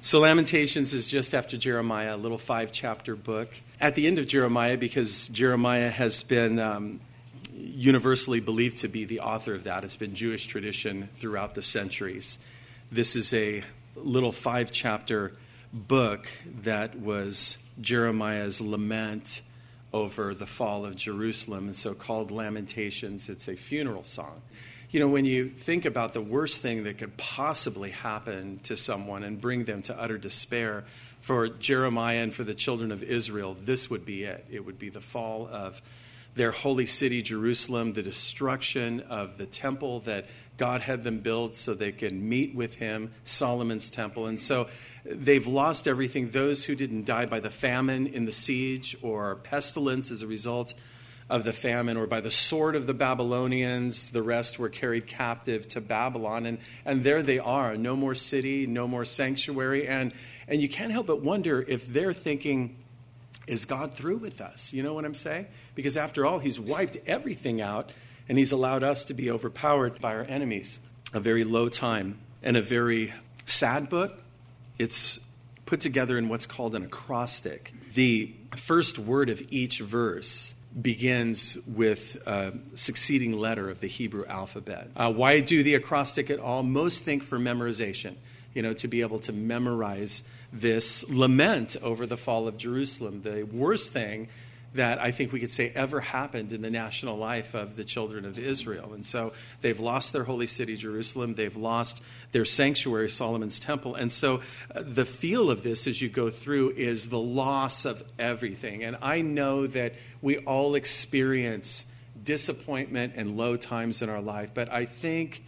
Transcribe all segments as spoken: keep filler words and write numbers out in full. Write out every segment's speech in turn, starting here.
So Lamentations is just after Jeremiah, a little five-chapter book. At the end of Jeremiah, because Jeremiah has been um, universally believed to be the author of that, it's been Jewish tradition throughout the centuries. This is a little five-chapter book that was Jeremiah's lament over the fall of Jerusalem, and so called Lamentations. It's a funeral song. You know, when you think about the worst thing that could possibly happen to someone and bring them to utter despair, for Jeremiah and for the children of Israel, this would be it. It would be the fall of their holy city, Jerusalem, the destruction of the temple that God had them build so they can meet with him, Solomon's temple. And so they've lost everything. Those who didn't die by the famine in the siege or pestilence as a result of the famine, or by the sword of the Babylonians, the rest were carried captive to Babylon. And, and there they are, no more city, no more sanctuary. And, and you can't help but wonder if they're thinking, is God through with us? You know what I'm saying? Because after all, he's wiped everything out, and he's allowed us to be overpowered by our enemies. A very low time and a very sad book. It's put together in what's called an acrostic. The first word of each verse begins with a succeeding letter of the Hebrew alphabet. Uh, why do the acrostic at all? Most think for memorization, you know, to be able to memorize this lament over the fall of Jerusalem, the worst thing that I think we could say ever happened in the national life of the children of Israel. And so they've lost their holy city, Jerusalem. They've lost their sanctuary, Solomon's temple. And so uh, the feel of this as you go through is the loss of everything. And I know that we all experience disappointment and low times in our life. But I think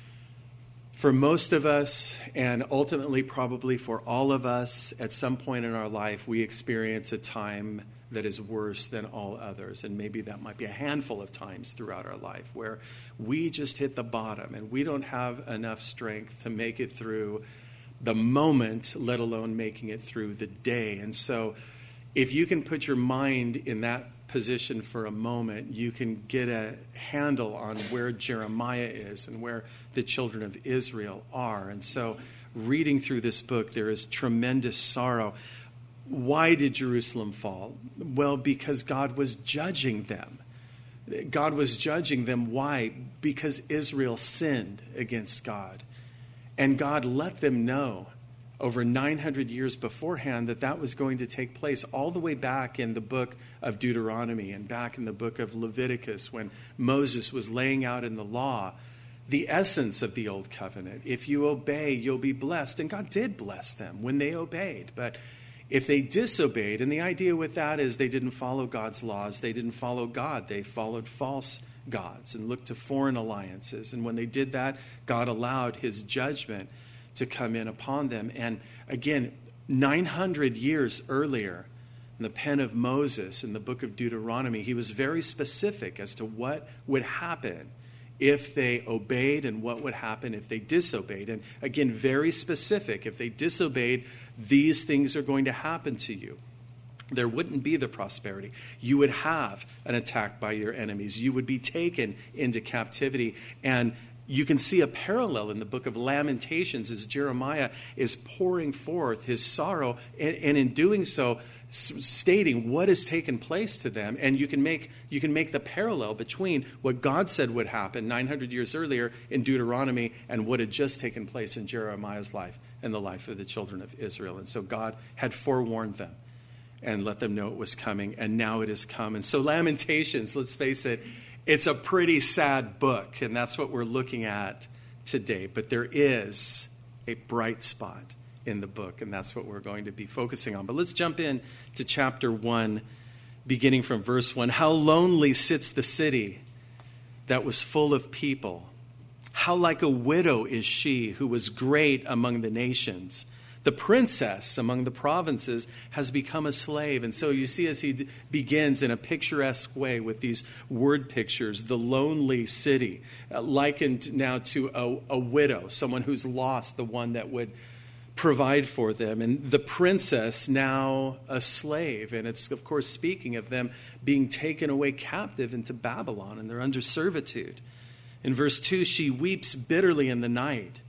for most of us, and ultimately probably for all of us, at some point in our life, we experience a time that is worse than all others. And maybe that might be a handful of times throughout our life where we just hit the bottom and we don't have enough strength to make it through the moment, let alone making it through the day. And so if you can put your mind in that position for a moment, you can get a handle on where Jeremiah is and where the children of Israel are. And so reading through this book, there is tremendous sorrow. Why did Jerusalem fall? Well, because God was judging them. God was judging them. Why? Because Israel sinned against God. And God let them know over nine hundred years beforehand that that was going to take place all the way back in the book of Deuteronomy and back in the book of Leviticus when Moses was laying out in the law the essence of the old covenant. If you obey, you'll be blessed. And God did bless them when they obeyed. But if they disobeyed, and the idea with that is they didn't follow God's laws, they didn't follow God, they followed false gods and looked to foreign alliances. And when they did that, God allowed his judgment to come in upon them. And again, nine hundred years earlier, in the pen of Moses, in the book of Deuteronomy, he was very specific as to what would happen if they obeyed and what would happen if they disobeyed. And again, very specific. If they disobeyed, these things are going to happen to you. There wouldn't be the prosperity. You would have an attack by your enemies. You would be taken into captivity. And you can see a parallel in the book of Lamentations as Jeremiah is pouring forth his sorrow, and, and in doing so, s- stating what has taken place to them. And you can make you can make the parallel between what God said would happen nine hundred years earlier in Deuteronomy and what had just taken place in Jeremiah's life and the life of the children of Israel. And so God had forewarned them and let them know it was coming, and now it has come. And so Lamentations, let's face it, it's a pretty sad book, and that's what we're looking at today. But there is a bright spot in the book, and that's what we're going to be focusing on. But let's jump in to chapter one, beginning from verse one. How lonely sits the city that was full of people. How like a widow is she who was great among the nations. The princess among the provinces has become a slave. And so you see as he d- begins in a picturesque way with these word pictures, the lonely city, uh, likened now to a, a widow, someone who's lost, the one that would provide for them. And the princess now a slave. And it's, of course, speaking of them being taken away captive into Babylon, and they're under servitude. In verse two, she weeps bitterly in the night.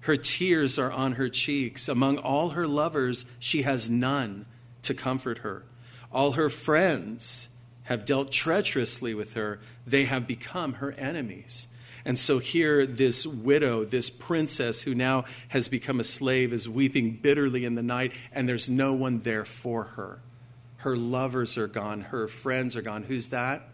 Her tears are on her cheeks. Among all her lovers, she has none to comfort her. All her friends have dealt treacherously with her. They have become her enemies. And so here, this widow, this princess who now has become a slave, is weeping bitterly in the night, and there's no one there for her. Her lovers are gone. Her friends are gone. Who's that?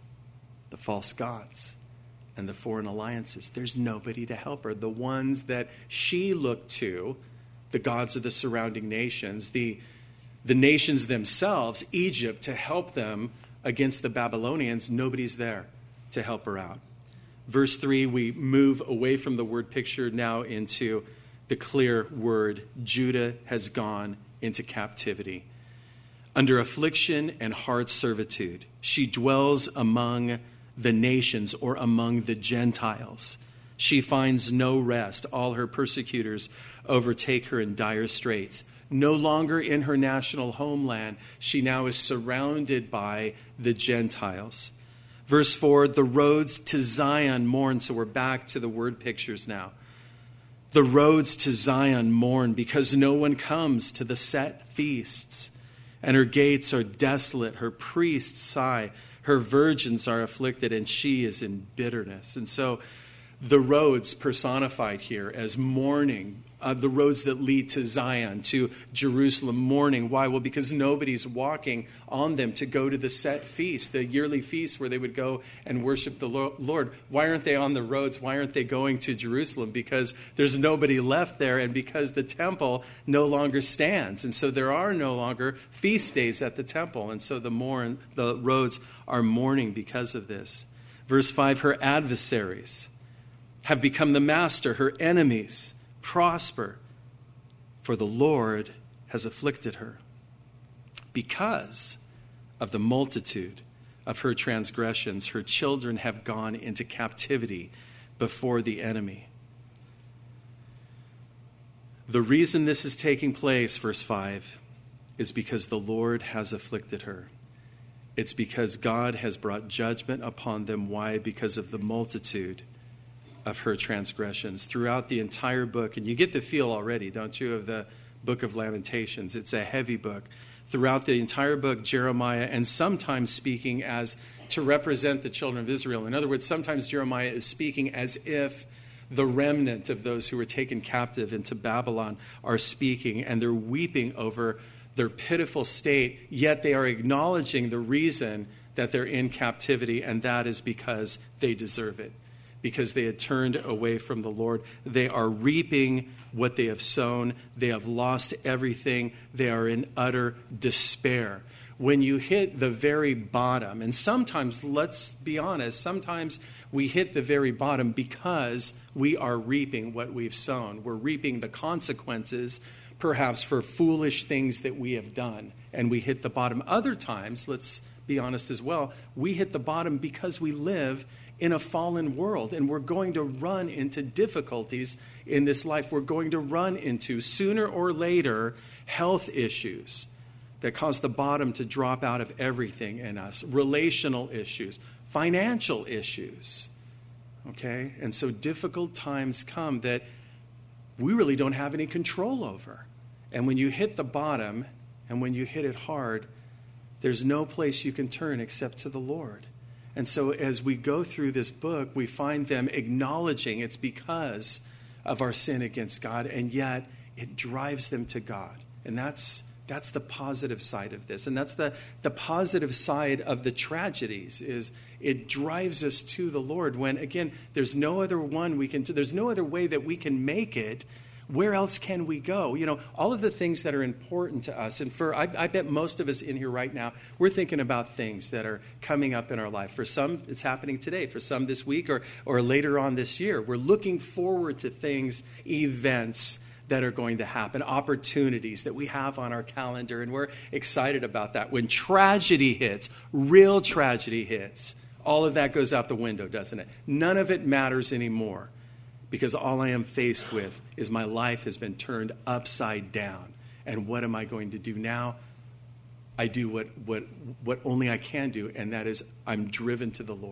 The false gods and the foreign alliances. There's nobody to help her. The ones that she looked to, the gods of the surrounding nations, the, the nations themselves, Egypt, to help them against the Babylonians, nobody's there to help her out. Verse three, we move away from the word picture now into the clear word. Judah has gone into captivity. Under affliction and hard servitude, she dwells among the nations, or among the Gentiles. She finds no rest. All her persecutors overtake her in dire straits. No longer in her national homeland, she now is surrounded by the Gentiles. Verse four, the roads to Zion mourn. So we're back to the word pictures now. The roads to Zion mourn because no one comes to the set feasts. And her gates are desolate. Her priests sigh. Her virgins are afflicted, and she is in bitterness. And so the roads personified here as mourning, uh, the roads that lead to Zion, to Jerusalem, mourning. Why? Well, because nobody's walking on them to go to the set feast, the yearly feast where they would go and worship the Lord. Why aren't they on the roads? Why aren't they going to Jerusalem? Because there's nobody left there, and because the temple no longer stands. And so there are no longer feast days at the temple. And so the mourn, the roads are mourning because of this. Verse five, her adversaries have become the master. Her enemies prosper, for the Lord has afflicted her. Because of the multitude of her transgressions, her children have gone into captivity before the enemy. The reason this is taking place, verse five, is because the Lord has afflicted her. It's because God has brought judgment upon them. Why? Because of the multitude of her transgressions throughout the entire book. And you get the feel already, don't you, of the book of Lamentations. It's a heavy book. Throughout the entire book, Jeremiah, and sometimes speaking as to represent the children of Israel. In other words, sometimes Jeremiah is speaking as if the remnant of those who were taken captive into Babylon are speaking, and they're weeping over their pitiful state, yet they are acknowledging the reason that they're in captivity, and that is because they deserve it. Because they had turned away from the Lord. They are reaping what they have sown. They have lost everything. They are in utter despair. When you hit the very bottom, and sometimes, let's be honest, sometimes we hit the very bottom because we are reaping what we've sown. We're reaping the consequences, perhaps, for foolish things that we have done. And we hit the bottom. Other times, let's be honest as well, we hit the bottom because we live in a fallen world, and we're going to run into difficulties in this life. We're going to run into, sooner or later, health issues that cause the bottom to drop out of everything in us, relational issues, financial issues, okay? And so difficult times come that we really don't have any control over. And when you hit the bottom, and when you hit it hard, there's no place you can turn except to the Lord. And so as we go through this book, we find them acknowledging it's because of our sin against God, and yet it drives them to God. And that's that's the positive side of this. And that's the, the positive side of the tragedies, is it drives us to the Lord when, again, there's no other one we can do. There's no other way that we can make it. Where else can we go? You know, all of the things that are important to us. And for, I, I bet most of us in here right now, we're thinking about things that are coming up in our life. For some, it's happening today. For some, this week or, or later on this year. We're looking forward to things, events that are going to happen, opportunities that we have on our calendar. And we're excited about that. When tragedy hits, real tragedy hits, all of that goes out the window, doesn't it? None of it matters anymore. Because all I am faced with is my life has been turned upside down. And what am I going to do now? I do what, what, what only I can do, and that is I'm driven to the Lord.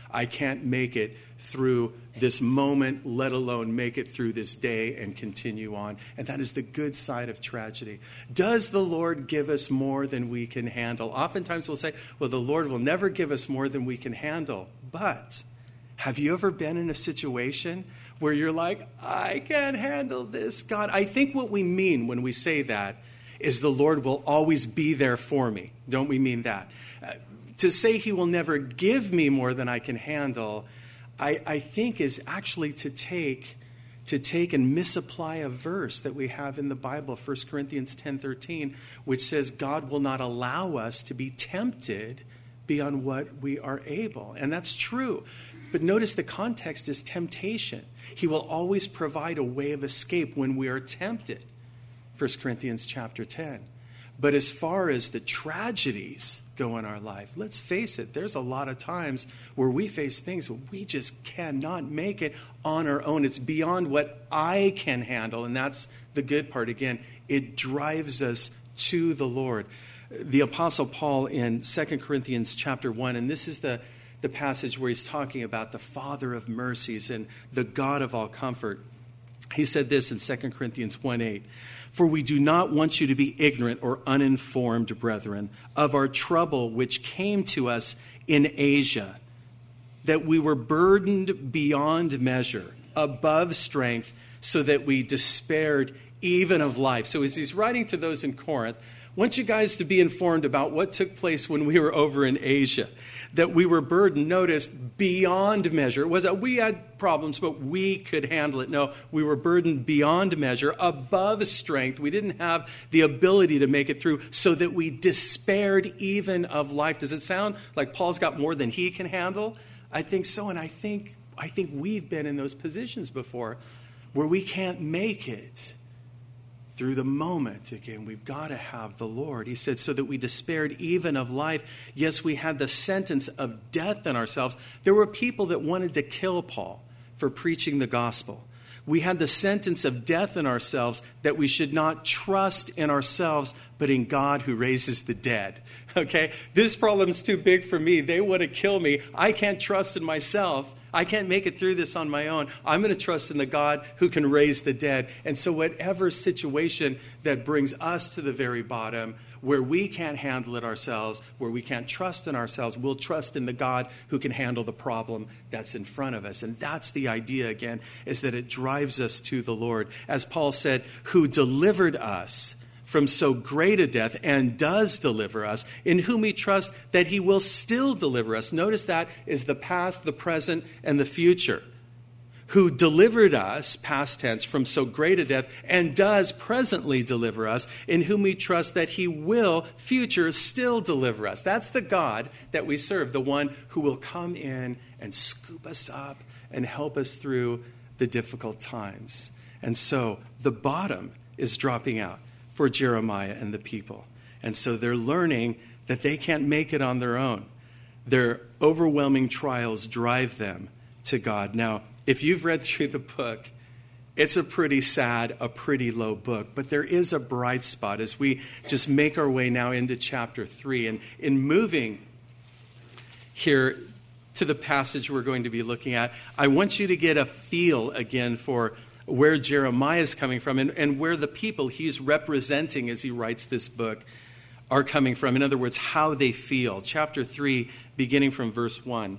I can't make it through this moment, let alone make it through this day and continue on. And that is the good side of tragedy. Does the Lord give us more than we can handle? Oftentimes we'll say, well, the Lord will never give us more than we can handle. But have you ever been in a situation where you're like, I can't handle this, God? I think what we mean when we say that is the Lord will always be there for me. Don't we mean that? Uh, to say he will never give me more than I can handle, I, I think is actually to take to take and misapply a verse that we have in the Bible, First Corinthians ten thirteen, which says God will not allow us to be tempted beyond what we are able. And that's true. But notice the context is temptation. He will always provide a way of escape when we are tempted. First Corinthians chapter ten. But as far as the tragedies go in our life, let's face it, there's a lot of times where we face things where we just cannot make it on our own. It's beyond what I can handle. And that's the good part. Again, it drives us to the Lord. The Apostle Paul in Second Corinthians chapter one, and this is the, the passage where he's talking about the Father of mercies and the God of all comfort. He said this in Second Corinthians one eight. For we do not want you to be ignorant or uninformed, brethren, of our trouble which came to us in Asia, that we were burdened beyond measure, above strength, so that we despaired even of life. So as he's writing to those in Corinth, I want you guys to be informed about what took place when we were over in Asia, that we were burdened, notice, beyond measure. It wasn't we had problems, but we could handle it. No, we were burdened beyond measure, above strength. We didn't have the ability to make it through, so that we despaired even of life. Does it sound like Paul's got more than he can handle? I think so, and I think I think we've been in those positions before where we can't make it through the moment. Again, we've got to have the Lord. He said, so that we despaired even of life. Yes, we had the sentence of death in ourselves. There were people that wanted to kill Paul for preaching the gospel. We had the sentence of death in ourselves, that we should not trust in ourselves, but in God who raises the dead. Okay? This problem's too big for me. They want to kill me. I can't trust in myself. I can't make it through this on my own. I'm going to trust in the God who can raise the dead. And so whatever situation that brings us to the very bottom, where we can't handle it ourselves, where we can't trust in ourselves, we'll trust in the God who can handle the problem that's in front of us. And that's the idea, again, is that it drives us to the Lord. As Paul said, who delivered us from so great a death, and does deliver us, in whom we trust that he will still deliver us. Notice that is the past, the present, and the future. Who delivered us, past tense, from so great a death, and does presently deliver us, in whom we trust that he will, future, still deliver us. That's the God that we serve, the one who will come in and scoop us up and help us through the difficult times. And so the bottom is dropping out for Jeremiah and the people. And so they're learning that they can't make it on their own. Their overwhelming trials drive them to God. Now, if you've read through the book, it's a pretty sad, a pretty low book. But there is a bright spot as we just make our way now into chapter three. And in moving here to the passage we're going to be looking at, I want you to get a feel again for where Jeremiah is coming from, and, and where the people he's representing as he writes this book are coming from. In other words, how they feel. Chapter three, beginning from verse one.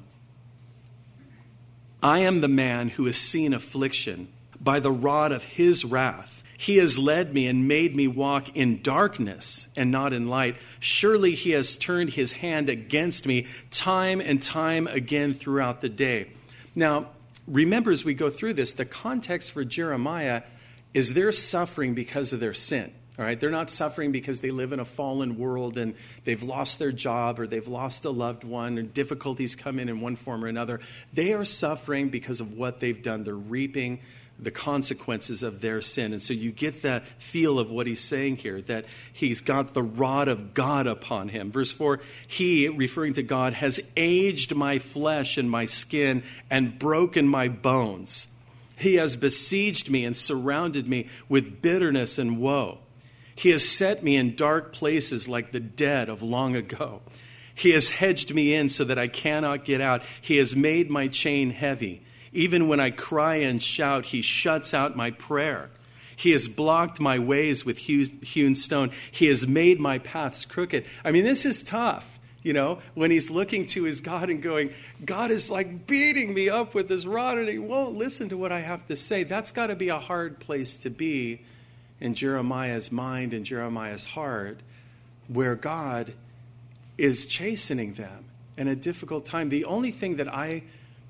I am the man who has seen affliction by the rod of his wrath. He has led me and made me walk in darkness and not in light. Surely he has turned his hand against me time and time again throughout the day. Now, remember, as we go through this, the context for Jeremiah is they're suffering because of their sin. All right, they're not suffering because they live in a fallen world and they've lost their job or they've lost a loved one and difficulties come in in one form or another. They are suffering because of what they've done. They're reaping the consequences of their sin. And so you get the feel of what he's saying here, that he's got the rod of God upon him. Verse four, he, referring to God, has aged my flesh and my skin and broken my bones. He has besieged me and surrounded me with bitterness and woe. He has set me in dark places like the dead of long ago. He has hedged me in so that I cannot get out. He has made my chain heavy. Even when I cry and shout, he shuts out my prayer. He has blocked my ways with hewn stone. He has made my paths crooked. I mean, this is tough, you know, when he's looking to his God and going, God is like beating me up with his rod and he won't listen to what I have to say. That's got to be a hard place to be in Jeremiah's mind and Jeremiah's heart, where God is chastening them in a difficult time. The only thing that I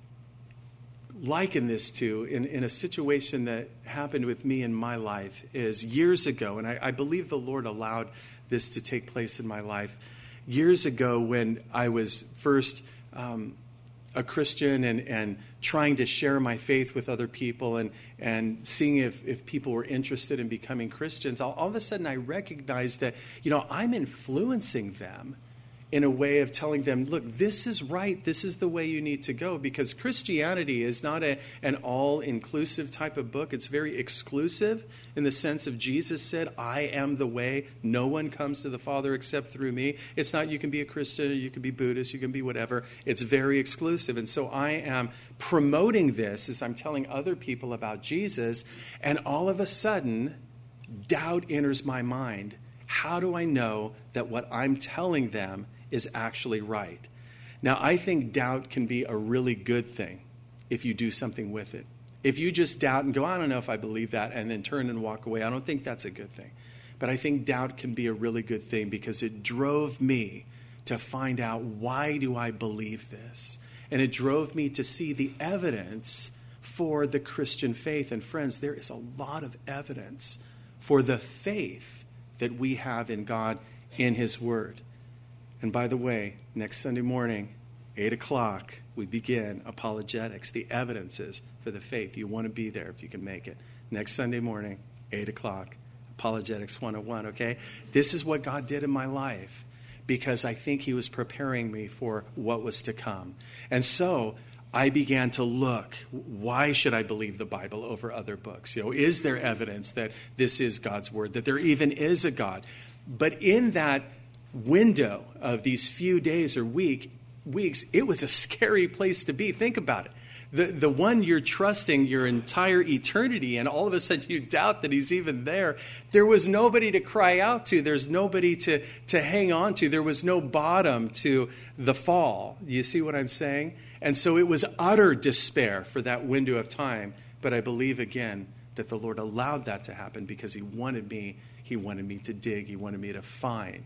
liken this to in, in a situation that happened with me in my life is years ago, and I, I believe the Lord allowed this to take place in my life. Years ago when I was first um, a Christian and, and trying to share my faith with other people and, and seeing if, if people were interested in becoming Christians, all, all of a sudden I recognized that, you know, I'm influencing them in a way of telling them, look, this is right. This is the way you need to go. Because Christianity is not a, an all-inclusive type of book. It's very exclusive in the sense of Jesus said, I am the way. No one comes to the Father except through me. It's not you can be a Christian or you can be Buddhist, you can be whatever. It's very exclusive. And so I am promoting this as I'm telling other people about Jesus. And all of a sudden, doubt enters my mind. How do I know that what I'm telling them is actually right? Now, I think doubt can be a really good thing if you do something with it. If you just doubt and go, I don't know if I believe that, and then turn and walk away, I don't think that's a good thing. But I think doubt can be a really good thing because it drove me to find out, why do I believe this? And it drove me to see the evidence for the Christian faith. And friends, there is a lot of evidence for the faith that we have in God, in his word. And by the way, next Sunday morning, eight o'clock, we begin apologetics, the evidences for the faith. You want to be there if you can make it. Next Sunday morning, eight o'clock, apologetics one oh one, okay? This is what God did in my life because I think he was preparing me for what was to come. And so I began to look, why should I believe the Bible over other books? You know, is there evidence that this is God's word, that there even is a God? But in that window of these few days or week, weeks, it was a scary place to be. Think about it. The, the one you're trusting your entire eternity, and all of a sudden you doubt that he's even there. There was nobody to cry out to. There's nobody to, to hang on to. There was no bottom to the fall. You see what I'm saying? And so it was utter despair for that window of time. But I believe, again, that the Lord allowed that to happen because he wanted me, he wanted me to dig, he wanted me to find,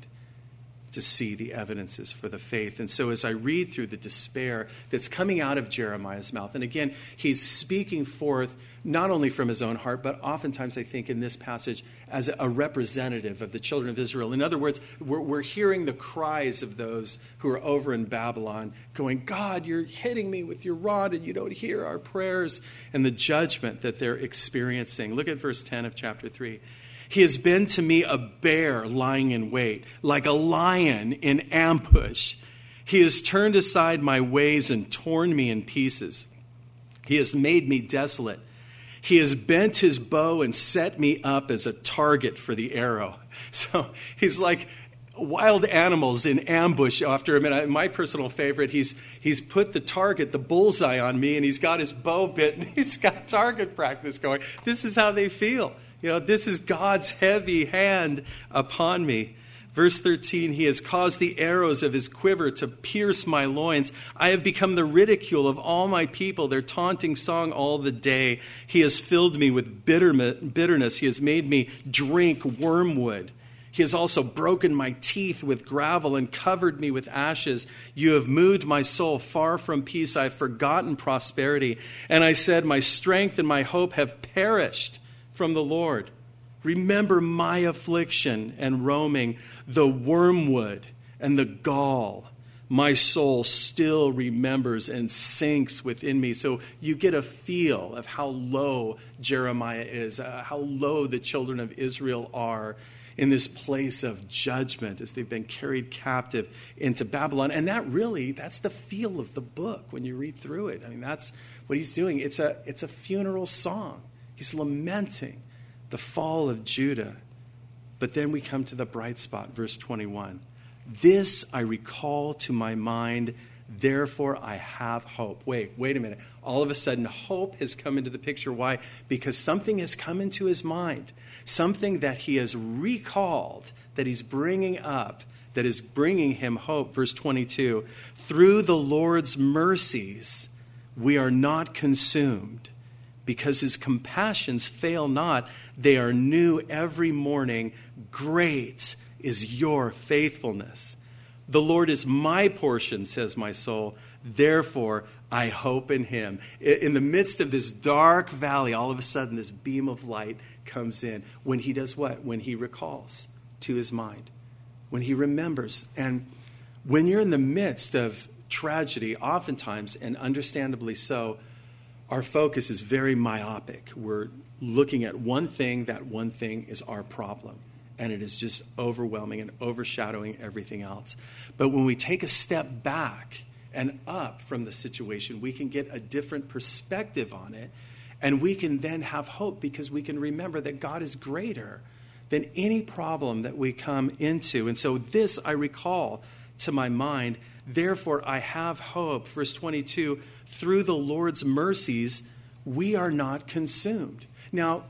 to see the evidences for the faith. And so as I read through the despair that's coming out of Jeremiah's mouth, and again, he's speaking forth not only from his own heart, but oftentimes I think in this passage as a representative of the children of Israel. In other words, we're, we're hearing the cries of those who are over in Babylon going, God, you're hitting me with your rod and you don't hear our prayers, and the judgment that they're experiencing. Look at verse ten of chapter three. He has been to me a bear lying in wait, like a lion in ambush. He has turned aside my ways and torn me in pieces. He has made me desolate. He has bent his bow and set me up as a target for the arrow. So he's like wild animals in ambush after him. And my personal favorite, he's he's put the target, the bullseye on me, and he's got his bow bit, and he's got target practice going. This is how they feel. You know, this is God's heavy hand upon me. Verse thirteen, he has caused the arrows of his quiver to pierce my loins. I have become the ridicule of all my people, their taunting song all the day. He has filled me with bitterness. He has made me drink wormwood. He has also broken my teeth with gravel and covered me with ashes. You have moved my soul far from peace. I have forgotten prosperity. And I said, my strength and my hope have perished from the Lord. Remember my affliction and roaming, the wormwood and the gall. My soul still remembers and sinks within me. So you get a feel of how low Jeremiah is, uh, how low the children of Israel are in this place of judgment as they've been carried captive into Babylon. And that really, that's the feel of the book when you read through it. I mean, that's what he's doing. It's a, it's a funeral song. He's lamenting the fall of Judah. But then we come to the bright spot, verse twenty-one. This I recall to my mind, therefore I have hope. Wait, wait a minute. All of a sudden, hope has come into the picture. Why? Because something has come into his mind. Something that he has recalled, that he's bringing up, that is bringing him hope. Verse twenty-two, through the Lord's mercies, we are not consumed, because his compassions fail not. They are new every morning. Great is your faithfulness. The Lord is my portion, says my soul. Therefore, I hope in him. In the midst of this dark valley, all of a sudden this beam of light comes in. When he does what? When he recalls to his mind. When he remembers. And when you're in the midst of tragedy, oftentimes, and understandably so, our focus is very myopic. We're looking at one thing. That one thing is our problem. And it is just overwhelming and overshadowing everything else. But when we take a step back and up from the situation, we can get a different perspective on it. And we can then have hope, because we can remember that God is greater than any problem that we come into. And so this I recall to my mind. Therefore, I have hope. Verse twenty-two, through the Lord's mercies, we are not consumed. Now,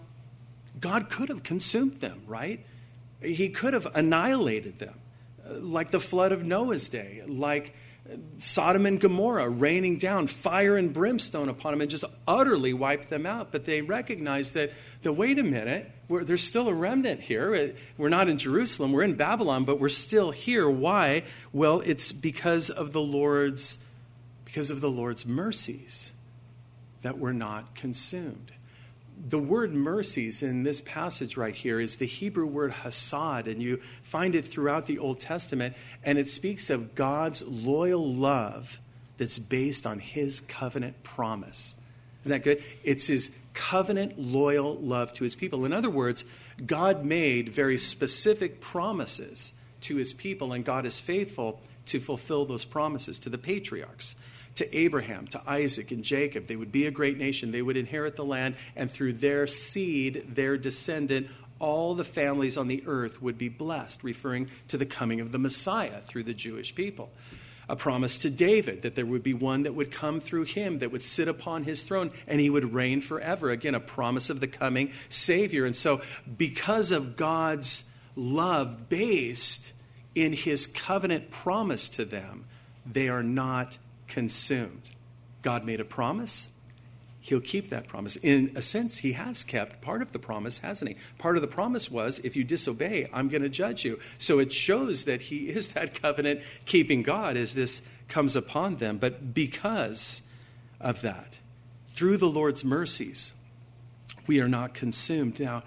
God could have consumed them, right? He could have annihilated them, like the flood of Noah's day, like Sodom and Gomorrah raining down fire and brimstone upon them and just utterly wiped them out. But they recognized that, that wait a minute, we're, there's still a remnant here. We're not in Jerusalem, we're in Babylon, but we're still here. Why? Well, it's because of the Lord's, because of the Lord's mercies that we're not consumed. The word mercies in this passage right here is the Hebrew word hasad, and you find it throughout the Old Testament, and it speaks of God's loyal love that's based on his covenant promise. Isn't that good? It's his covenant loyal love to his people. In other words, God made very specific promises to his people, and God is faithful to fulfill those promises to the patriarchs. To Abraham, to Isaac, and Jacob. They would be a great nation. They would inherit the land, and through their seed, their descendant, all the families on the earth would be blessed, referring to the coming of the Messiah through the Jewish people. A promise to David that there would be one that would come through him, that would sit upon his throne, and he would reign forever. Again, a promise of the coming Savior. And so, because of God's love based in his covenant promise to them, they are not consumed. God made a promise. He'll keep that promise. In a sense, he has kept part of the promise, hasn't he? Part of the promise was, if you disobey, I'm going to judge you. So it shows that he is that covenant-keeping God as this comes upon them. But because of that, through the Lord's mercies, we are not consumed. Now,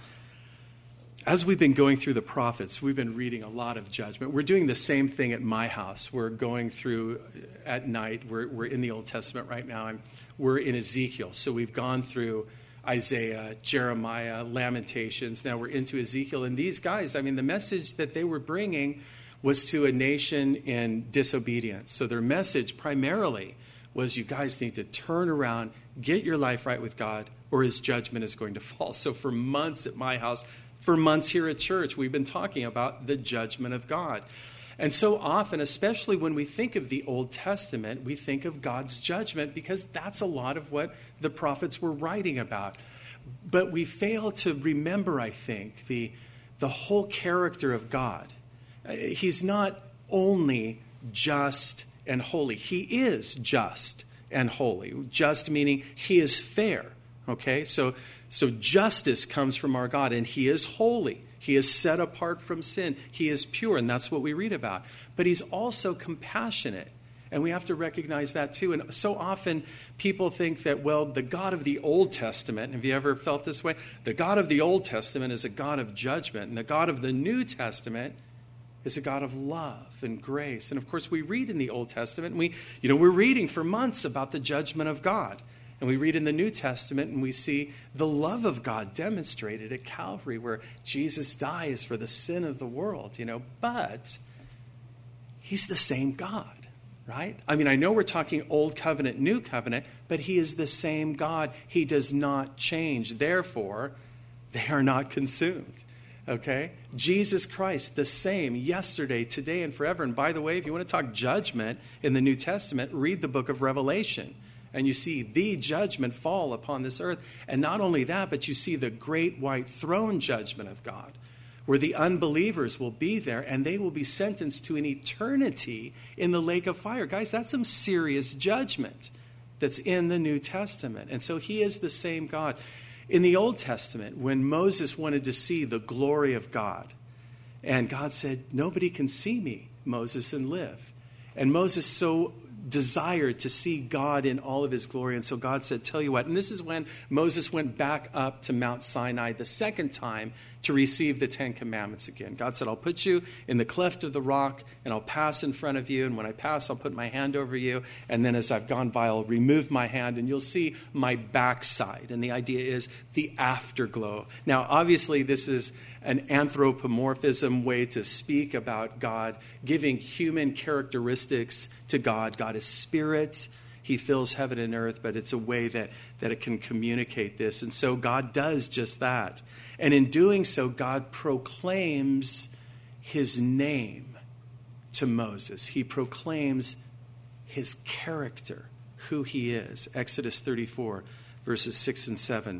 as we've been going through the prophets, we've been reading a lot of judgment. We're doing the same thing at my house. We're going through at night. We're, we're in the Old Testament right now. And we're in Ezekiel. So we've gone through Isaiah, Jeremiah, Lamentations. Now we're into Ezekiel. And these guys, I mean, the message that they were bringing was to a nation in disobedience. So their message primarily was, you guys need to turn around, get your life right with God, or his judgment is going to fall. So for months at my house, for months here at church, we've been talking about the judgment of God. And so often, especially when we think of the Old Testament, we think of God's judgment, because that's a lot of what the prophets were writing about. But we fail to remember, I think, the, the whole character of God. He's not only just and holy. He is just and holy. Just meaning he is fair. Okay, so so justice comes from our God, and he is holy. He is set apart from sin. He is pure, and that's what we read about. But he's also compassionate, and we have to recognize that too. And so often people think that, well, the God of the Old Testament, have you ever felt this way? The God of the Old Testament is a God of judgment, and the God of the New Testament is a God of love and grace. And of course, we read in the Old Testament, and we, you know, we're reading for months about the judgment of God. And we read in the New Testament and we see the love of God demonstrated at Calvary, where Jesus dies for the sin of the world, you know. But he's the same God, right? I mean, I know we're talking Old Covenant, New Covenant, but he is the same God. He does not change. Therefore, they are not consumed. Okay? Jesus Christ, the same yesterday, today, and forever. And by the way, if you want to talk judgment in the New Testament, read the book of Revelation. And you see the judgment fall upon this earth. And not only that, but you see the great white throne judgment of God, where the unbelievers will be there and they will be sentenced to an eternity in the lake of fire. Guys, that's some serious judgment that's in the New Testament. And so he is the same God. In the Old Testament, when Moses wanted to see the glory of God, and God said, nobody can see me, Moses, and live. And Moses so desired to see God in all of his glory. And so God said, tell you what, and this is when Moses went back up to Mount Sinai the second time to receive the Ten Commandments again. God said, I'll put you in the cleft of the rock and I'll pass in front of you. And when I pass, I'll put my hand over you. And then as I've gone by, I'll remove my hand and you'll see my backside. And the idea is the afterglow. Now, obviously, this is an anthropomorphism way to speak about God, giving human characteristics to God. God is spirit. He fills heaven and earth, but it's a way that, that it can communicate this. And so God does just that. And in doing so, God proclaims his name to Moses. He proclaims his character, who he is. Exodus thirty-four, verses six and seven.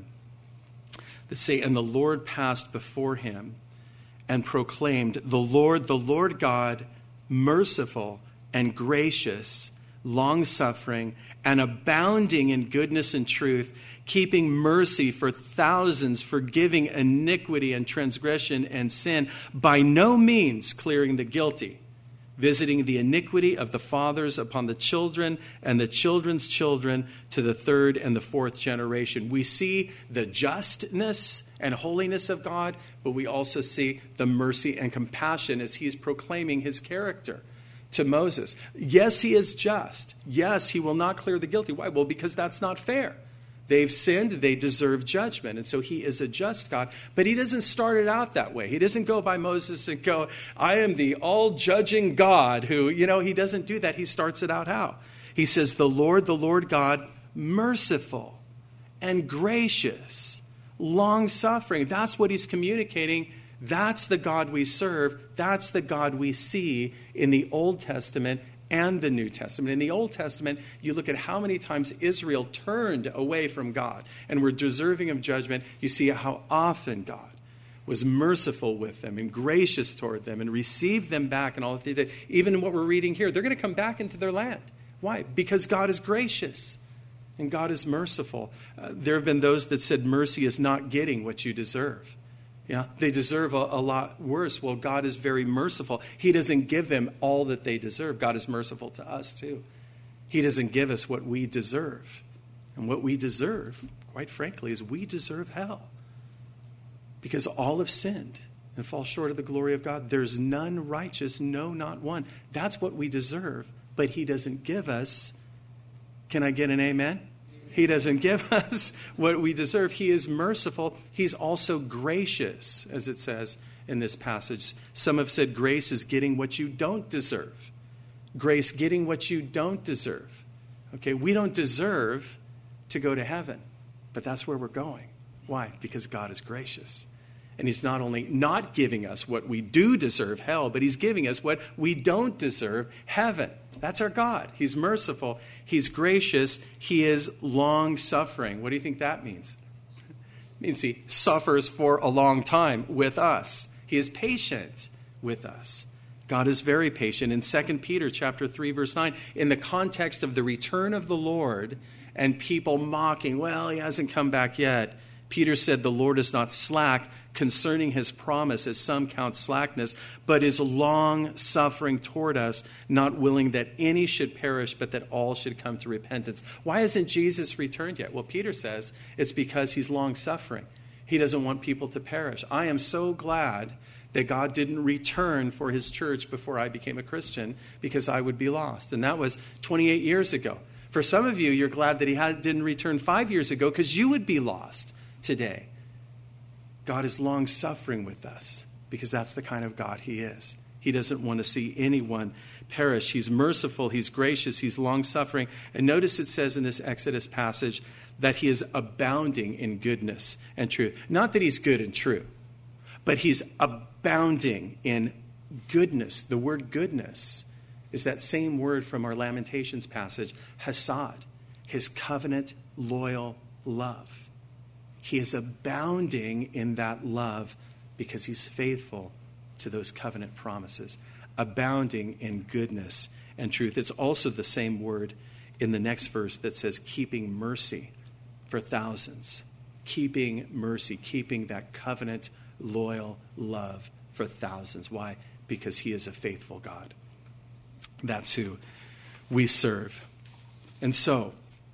That say, and the Lord passed before him and proclaimed, the Lord, the Lord God, merciful and gracious, long-suffering, and abounding in goodness and truth, keeping mercy for thousands, forgiving iniquity and transgression and sin, by no means clearing the guilty, visiting the iniquity of the fathers upon the children and the children's children to the third and the fourth generation. We see the justness and holiness of God, but we also see the mercy and compassion as he's proclaiming his character to Moses. Yes, he is just. Yes, he will not clear the guilty. Why? Well, because that's not fair. They've sinned, they deserve judgment. And so he is a just God. But he doesn't start it out that way. He doesn't go by Moses and go, I am the all-judging God who, you know, he doesn't do that. He starts it out how? He says, the Lord, the Lord God, merciful and gracious, long-suffering. That's what he's communicating. That's the God we serve. That's the God we see in the Old Testament and the New Testament. In the Old Testament, you look at how many times Israel turned away from God and were deserving of judgment. You see how often God was merciful with them and gracious toward them and received them back and all that they did. Even in what we're reading here, they're going to come back into their land. Why? Because God is gracious and God is merciful. Uh, there have been those that said mercy is not getting what you deserve. Yeah, they deserve a, a lot worse. Well, God is very merciful. He doesn't give them all that they deserve. God is merciful to us too. He doesn't give us what we deserve. And what we deserve, quite frankly, is we deserve hell. Because all have sinned and fall short of the glory of God. There's none righteous, no, not one. That's what we deserve. But he doesn't give us, can I get an amen? He doesn't give us what we deserve. He is merciful. He's also gracious, as it says in this passage. Some have said grace is getting what you don't deserve. Grace getting what you don't deserve. Okay, we don't deserve to go to heaven, but that's where we're going. Why? Because God is gracious. And he's not only not giving us what we do deserve, hell, but he's giving us what we don't deserve, heaven. That's our God. He's merciful. He's gracious. He is long-suffering. What do you think that means? It means he suffers for a long time with us. He is patient with us. God is very patient. In Second Peter chapter three, verse nine, in the context of the return of the Lord and people mocking, well, he hasn't come back yet, Peter said the Lord is not slack concerning his promise, as some count slackness, but is long-suffering toward us, not willing that any should perish, but that all should come to repentance. Why hasn't Jesus returned yet? Well, Peter says it's because he's long-suffering. He doesn't want people to perish. I am so glad that God didn't return for his church before I became a Christian, because I would be lost. And that was twenty-eight years ago. For some of you, you're glad that he had, didn't return five years ago, because you would be lost today. God is long-suffering with us because that's the kind of God he is. He doesn't want to see anyone perish. He's merciful. He's gracious. He's long-suffering. And notice it says in this Exodus passage that he is abounding in goodness and truth. Not that he's good and true, But he's abounding in goodness. The word goodness is that same word from our Lamentations passage, hesed, his covenant, loyal love. He is abounding in that love because he's faithful to those covenant promises, abounding in goodness and truth. It's also the same word in the next verse that says keeping mercy for thousands. Keeping mercy, keeping that covenant, loyal love for thousands. Why? Because he is a faithful God. That's who we serve. And so,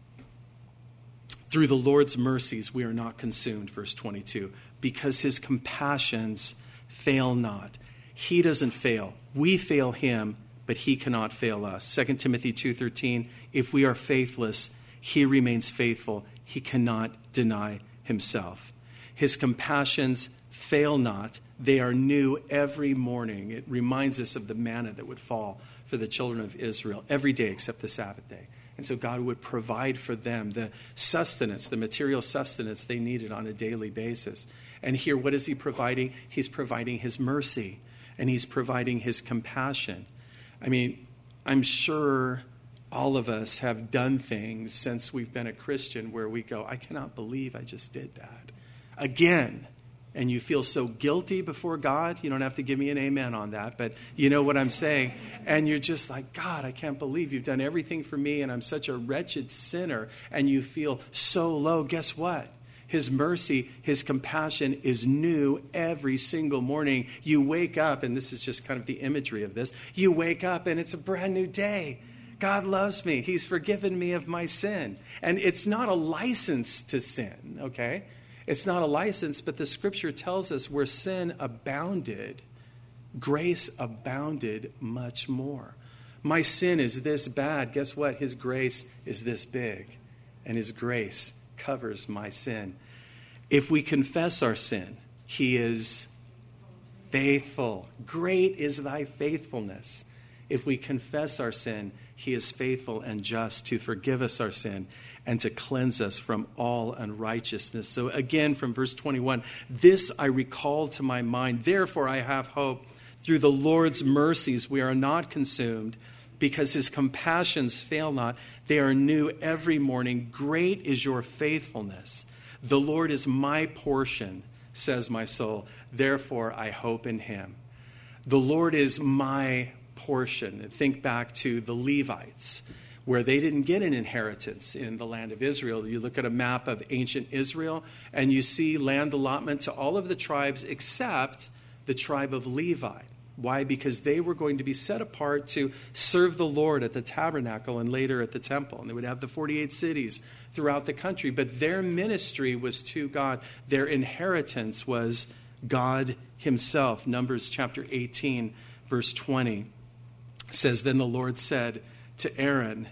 through the Lord's mercies, we are not consumed, verse twenty-two, because his compassions fail not. He doesn't fail. We fail him, but he cannot fail us. Second Timothy two thirteen, if we are faithless, he remains faithful. He cannot deny himself. His compassions fail not. They are new every morning. It reminds us of the manna that would fall for the children of Israel every day except the Sabbath day. And so God would provide for them the sustenance, the material sustenance they needed on a daily basis. And here, what is he providing? He's providing his mercy, and he's providing his compassion. I mean, I'm sure all of us have done things since we've been a Christian where we go, I cannot believe I just did that again. And you feel so guilty before God. You don't have to give me an amen on that, but you know what I'm saying. And you're just like, God, I can't believe you've done everything for me, and I'm such a wretched sinner. And you feel so low. Guess what? His mercy, his compassion is new every single morning. You wake up, and this is just kind of the imagery of this. You wake up, and it's a brand new day. God loves me. He's forgiven me of my sin. And it's not a license to sin, okay? It's not a license, but the scripture tells us where sin abounded, grace abounded much more. My sin is this bad. Guess what? His grace is this big, and his grace covers my sin. If we confess our sin, he is faithful. Great is thy faithfulness. If we confess our sin, he is faithful and just to forgive us our sin and to cleanse us from all unrighteousness. So again, from verse twenty-one, this I recall to my mind. Therefore I have hope. Through the Lord's mercies we are not consumed, because his compassions fail not. They are new every morning. Great is your faithfulness. The Lord is my portion, says my soul. Therefore I hope in him. The Lord is my portion. Think back to the Levites, where they didn't get an inheritance in the land of Israel. You look at a map of ancient Israel, and you see land allotment to all of the tribes except the tribe of Levi. Why? Because they were going to be set apart to serve the Lord at the tabernacle and later at the temple. And they would have the forty-eight cities throughout the country. But their ministry was to God. Their inheritance was God himself. Numbers chapter eighteen, verse twenty says, then the Lord said to Aaron,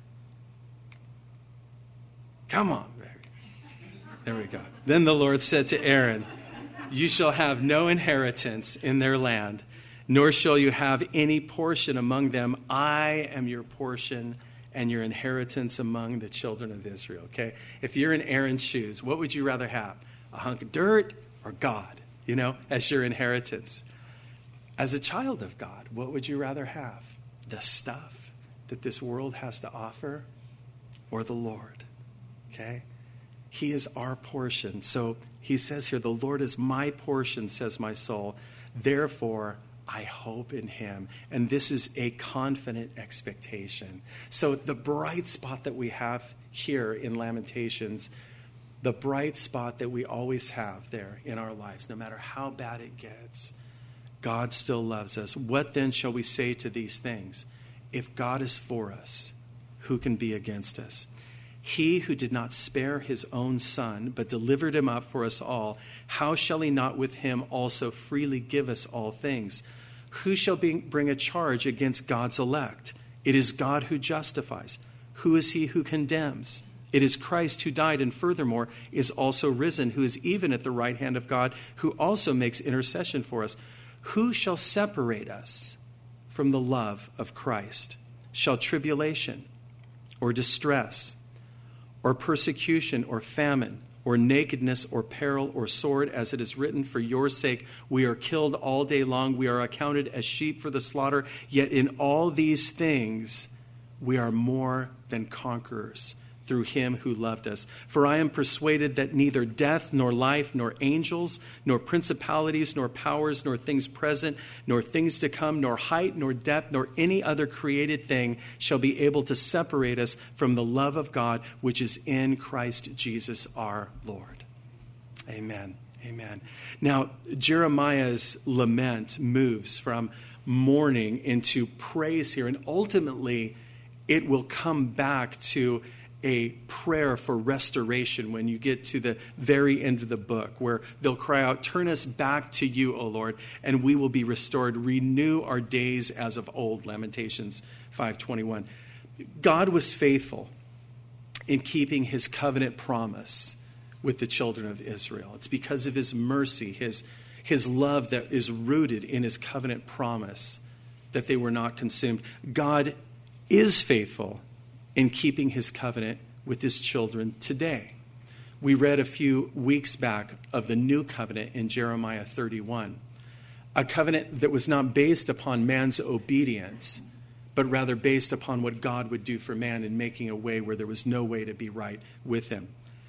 come on, baby. There we go. Then the Lord said to Aaron, you shall have no inheritance in their land, nor shall you have any portion among them. I am your portion and your inheritance among the children of Israel. Okay? If you're in Aaron's shoes, what would you rather have? A hunk of dirt or God, you know, as your inheritance? As a child of God, what would you rather have? The stuff that this world has to offer, or the Lord? Okay? He is our portion. So he says here, the Lord is my portion, says my soul. Therefore, I hope in him. And this is a confident expectation. So the bright spot that we have here in Lamentations, the bright spot that we always have there in our lives, no matter how bad it gets, God still loves us. What then shall we say to these things? If God is for us, who can be against us? He who did not spare his own son, but delivered him up for us all, how shall he not with him also freely give us all things? Who shall be, bring a charge against God's elect? It is God who justifies. Who is he who condemns? It is Christ who died and furthermore is also risen, who is even at the right hand of God, who also makes intercession for us. Who shall separate us from the love of Christ? Shall tribulation or distress or persecution or famine or nakedness, or peril, or sword, as it is written, for your sake we are killed all day long. We are accounted as sheep for the slaughter. Yet in all these things we are more than conquerors through him who loved us. For I am persuaded that neither death, nor life, nor angels, nor principalities, nor powers, nor things present, nor things to come, nor height, nor depth, nor any other created thing shall be able to separate us from the love of God, which is in Christ Jesus our Lord. Amen. Amen. Now, Jeremiah's lament moves from mourning into praise here, and ultimately it will come back to a prayer for restoration when you get to the very end of the book, where they'll cry out, turn us back to you, O Lord, and we will be restored. Renew our days as of old, Lamentations five twenty-one. God was faithful in keeping his covenant promise with the children of Israel. It's because of his mercy, his, his love that is rooted in his covenant promise, that they were not consumed. God is faithful in keeping his covenant with his children today. We read a few weeks back of the new covenant in Jeremiah thirty-one, a covenant that was not based upon man's obedience, but rather based upon what God would do for man in making a way where there was no way to be right with him.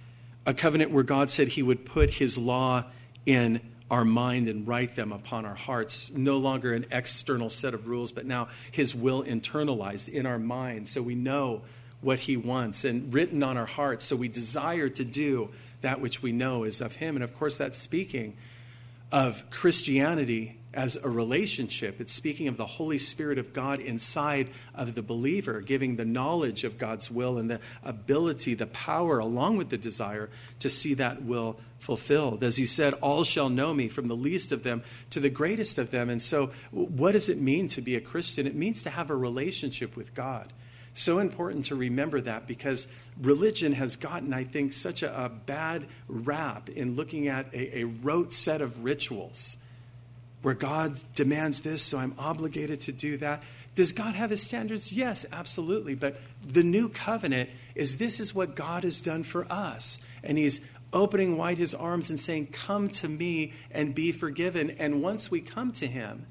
A covenant where God said he would put his law in our mind and write them upon our hearts. No longer an external set of rules, but now his will internalized in our mind, so we know what he wants, and written on our hearts, so we desire to do that which we know is of him. And of course, that's speaking of Christianity as a relationship. It's speaking of the Holy Spirit of God inside of the believer, giving the knowledge of God's will and the ability, the power, along with the desire to see that will fulfilled. As he said, all shall know me, from the least of them to the greatest of them. And so what does it mean to be a Christian? It means to have a relationship with God. So important to remember that, because religion has gotten, I think, such a, a bad rap in looking at a, a rote set of rituals where God demands this, so I'm obligated to do that. Does God have his standards? Yes, absolutely. But the new covenant is, this is what God has done for us. And he's opening wide his arms and saying, come to me and be forgiven. And once we come to him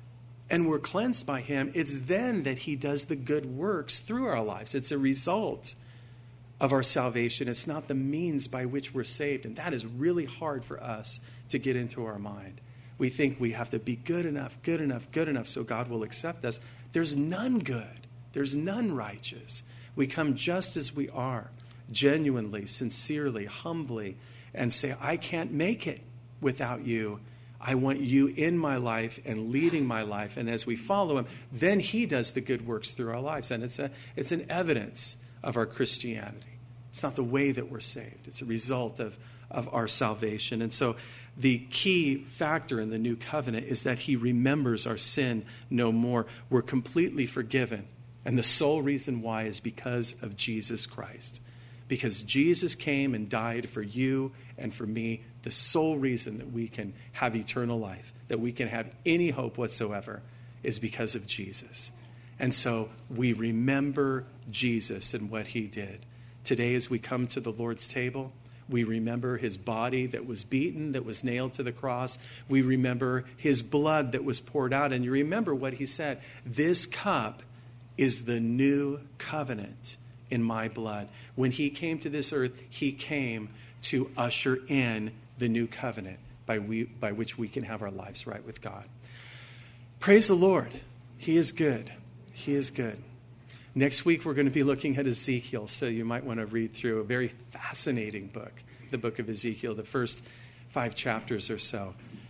and we're cleansed by him, it's then that he does the good works through our lives. It's a result of our salvation. It's not the means by which we're saved. And that is really hard for us to get into our mind. We think we have to be good enough, good enough, good enough so God will accept us. There's none good. There's none righteous. We come just as we are, genuinely, sincerely, humbly, and say, I can't make it without you. I want you in my life and leading my life. And as we follow him, then he does the good works through our lives. And it's a it's an evidence of our Christianity. It's not the way that we're saved. It's a result of, of our salvation. And so the key factor in the new covenant is that he remembers our sin no more. We're completely forgiven. And the sole reason why is because of Jesus Christ. Because Jesus came and died for you and for me, the sole reason that we can have eternal life, that we can have any hope whatsoever, is because of Jesus. And so we remember Jesus and what he did. Today, as we come to the Lord's table, we remember his body that was beaten, that was nailed to the cross. We remember his blood that was poured out. And you remember what he said, this cup is the new covenant in my blood. When he came to this earth, he came to usher in the new covenant by, we, by which we can have our lives right with God. Praise the Lord. He is good. He is good. Next week, we're going to be looking at Ezekiel, so you might want to read through a very fascinating book, the book of Ezekiel, the first five chapters or so.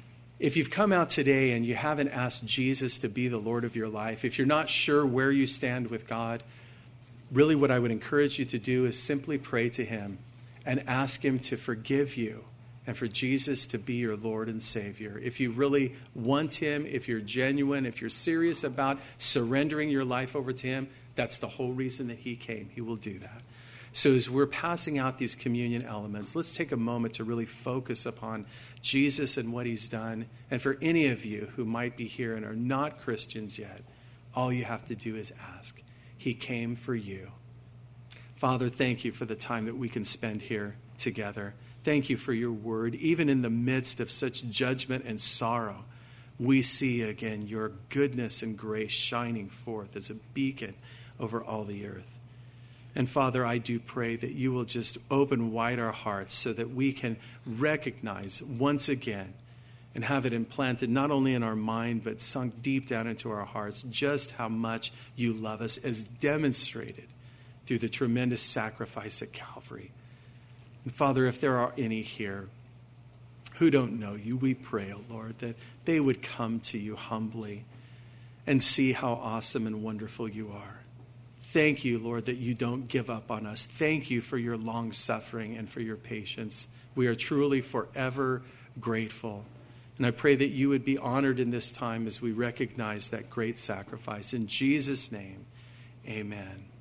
If you've come out today and you haven't asked Jesus to be the Lord of your life, if you're not sure where you stand with God, really what I would encourage you to do is simply pray to him and ask him to forgive you and for Jesus to be your Lord and Savior. If you really want him, if you're genuine, if you're serious about surrendering your life over to him, that's the whole reason that he came. He will do that. So as we're passing out these communion elements, let's take a moment to really focus upon Jesus and what he's done. And for any of you who might be here and are not Christians yet, all you have to do is ask. He came for you. Father, thank you for the time that we can spend here together. Thank you for your word. Even in the midst of such judgment and sorrow, we see again your goodness and grace shining forth as a beacon over all the earth. And Father, I do pray that you will just open wide our hearts so that we can recognize once again and have it implanted not only in our mind but sunk deep down into our hearts just how much you love us, as demonstrated through the tremendous sacrifice at Calvary. And Father, if there are any here who don't know you, we pray, oh Lord, that they would come to you humbly and see how awesome and wonderful you are. Thank you, Lord, that you don't give up on us. Thank you for your long suffering and for your patience. We are truly forever grateful. And I pray that you would be honored in this time as we recognize that great sacrifice. In Jesus' name, amen.